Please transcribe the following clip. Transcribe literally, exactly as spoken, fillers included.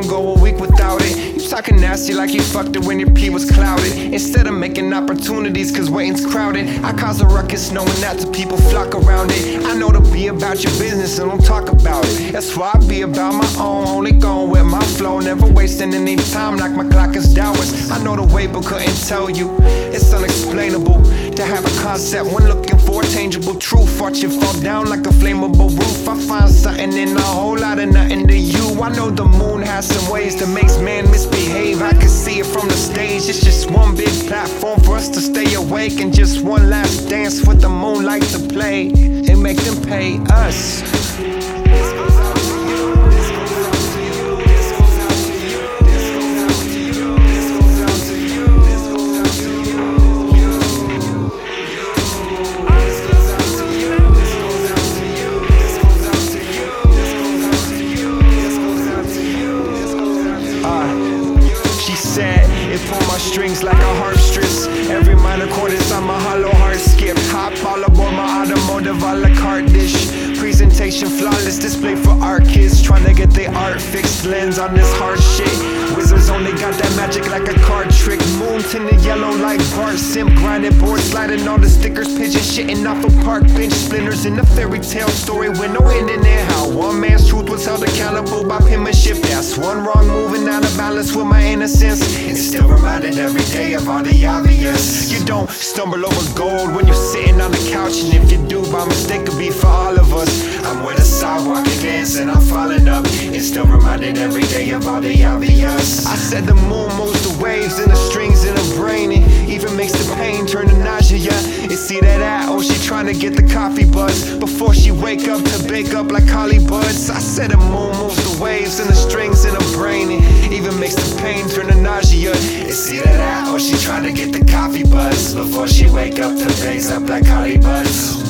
won't go a week without it. You talking nasty like you fucked it when your pee was clouded. Instead of making opportunities cause waiting's crowded, I cause a ruckus knowing that the people flock around it. I know to be about your business and don't talk about it. That's why I be about my own, only going with my flow. Never wasting any time like my clock is Taoist. I know the way but couldn't tell you. It's unexplainable to have a concept when looking for a tangible truth. Watch it fall down like a flammable roof. I find something in a whole lot of nothing to you. I know the moon has some ways that makes man misbehave. I can see it from the stage. It's just one big platform for us to stay awake, and just one last dance with the moonlight to play and make them pay us. It pull my strings like a harpstress. Every minor chord is on my hollow heart skip. Hop all aboard my automotive a la carte dish. Presentation flawless, display for art kids trying to get their art fixed. Lens on this hard shit. Wizards only got that magic like a card trick. Moon tinted yellow like Bart Simp. Grinded board sliding all the stickers. Pigeon shitting off a park bench. Splinters in a fairy tale story with no ending in. How one man's truth was held accountable by penmanship. That's one wrong moving out of balance with my innocence. And still reminded every day of all the obvious. You don't stumble over gold when you're sitting on the couch, and if you do by mistake it'll be for all of us. I'm where the sidewalk against and I'm falling up. It's still reminded every day of all the obvious. I said the moon moves the waves and the strings in her brain. It even makes the pain turn to nausea. You see that at? Oh, she trying to get the coffee buzz before she wake up to bake up like Holly Buds. I said the moon moves the waves and the strings in her brain. It even makes the pain turn to nausea. You see that at? Oh, she trying to get the coffee buzz before she wake up to bake up like Holly Buds.